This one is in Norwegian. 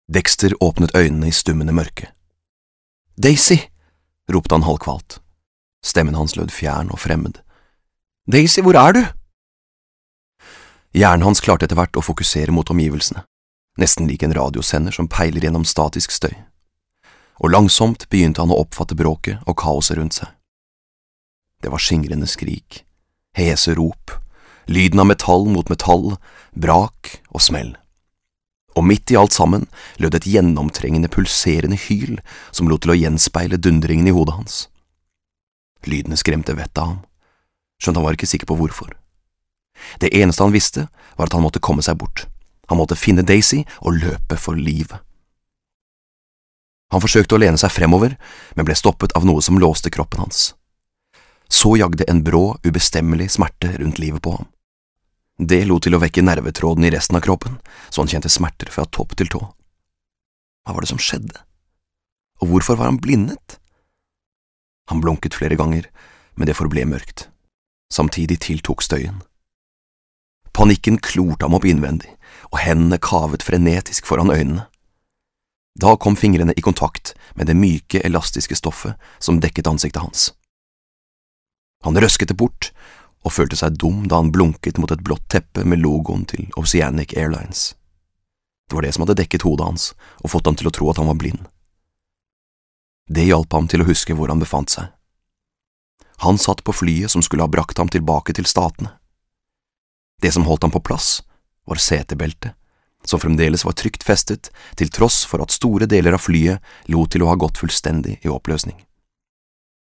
Dexter åpnet øynene i stummende mørke. «Daisy!» ropte han halvkvalt. Stemmen hans lød fjern og fremmed. «Daisy, hvor er du?» Hjernen hans klarte etter hvert å fokusere mot omgivelsene, nesten lik en radiosender som peiler gjennom statisk støy. Og langsomt begynte han å oppfatte bråket og kaoset rundt seg. Det var skingrende skrik, hese rop, lyden av metall mot metall, brak og smell. Og midt i alt sammen lød et gjennomtrengende pulserende hyl som lot til å gjenspeile dundringen i hodet hans. Lydene skremte vettet av ham, skjønt han var ikke sikker på hvorfor. Det eneste han visste var at han måtte komme seg bort. Han måtte finne Daisy og løpe for livet. Han forsøkte å lene seg fremover, men ble stoppet av noe som låste kroppen hans. Så jagde en brå, ubestemmelig smerte rundt livet på ham. Det lot til å vekke nervetråden i resten av kroppen, så han kjente smerter fra topp til tå. Hva var det som skjedde? Og hvorfor var han blindet? Han blunket flere ganger, men det forble mørkt. Samtidig tiltok støyen. Panikken klorte ham opp innvendig, og hendene kavet frenetisk foran øynene. Da kom fingrene i kontakt med det myke, elastiske stoffet som dekket ansiktet hans. Han røsket det bort, og følte seg dum da han blunket mot et blått teppe med logoen til Oceanic Airlines. Det var det som hadde dekket hodet hans, og fått ham til å tro at han var blind. Det hjalp ham til å huske hvor han befant seg. Han satt på flyet som skulle ha brakt ham tilbake til statene. Det som holdt ham på plass, var setebeltet, som fremdeles var trygt festet, til tross for at store deler av flyet lot til å ha gått fullstendig i oppløsning.